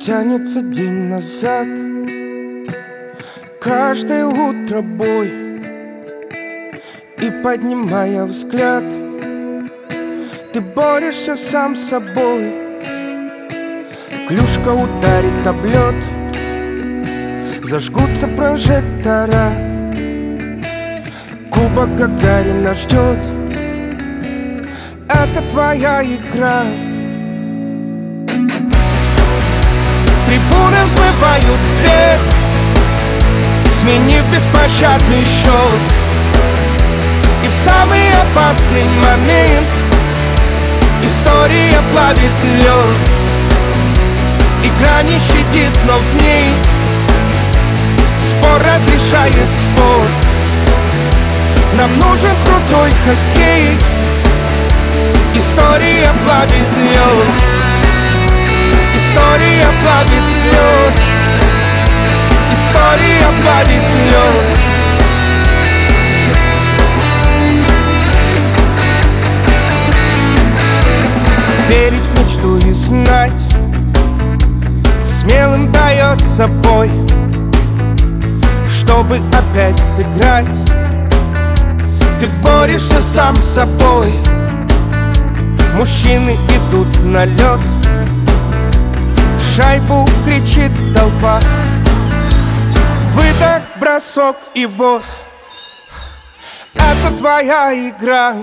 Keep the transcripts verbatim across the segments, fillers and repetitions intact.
Тянется день назад, каждое утро бой. И поднимая взгляд, ты борешься сам с собой. Клюшка ударит об лед, зажгутся прожектора. Кубок Гагарина ждет, это твоя игра. Трибуны взмывают вверх, сменив беспощадный счет. И в самый опасный момент история плавит лед. Игра не щадит, но в ней спор разрешает спор. Нам нужен крутой хоккей, история плавит лед. История плавит лед. История плавит лед. Верить в мечту и знать, смелым дается бой. Чтобы опять сыграть, ты борешься сам с собой. Мужчины идут на лед, в шайбу кричит толпа. Выдох, бросок и вот это твоя игра.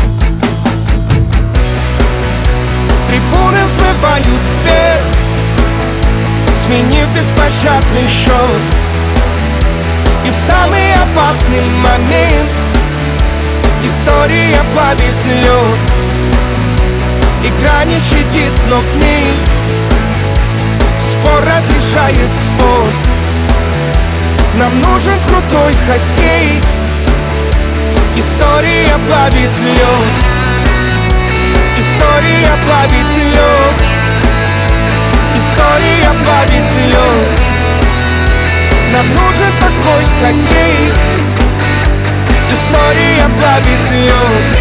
Трибуны взмывают вверх, сменив беспощадный счет. И в самый опасный момент история плавит лед. Игра не щадит, но в ней спор разрешает спор. Нам нужен крутой хоккей, история плавит лед. История плавит лед. История плавит лед. Нам нужен такой хоккей, история плавит лед.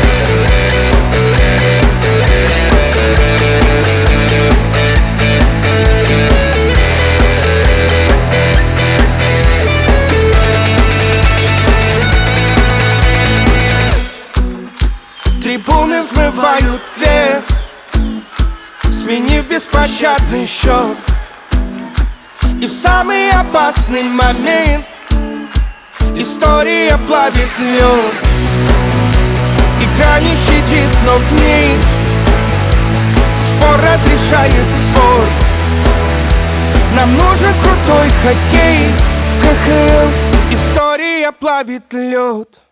Трибуны взмывают вверх, сменив беспощадный счет. И в самый опасный момент история плавит лед. Игра не щадит, но в ней спор разрешает спор. Нам нужен крутой хоккей в ка ха эл. История плавит лед.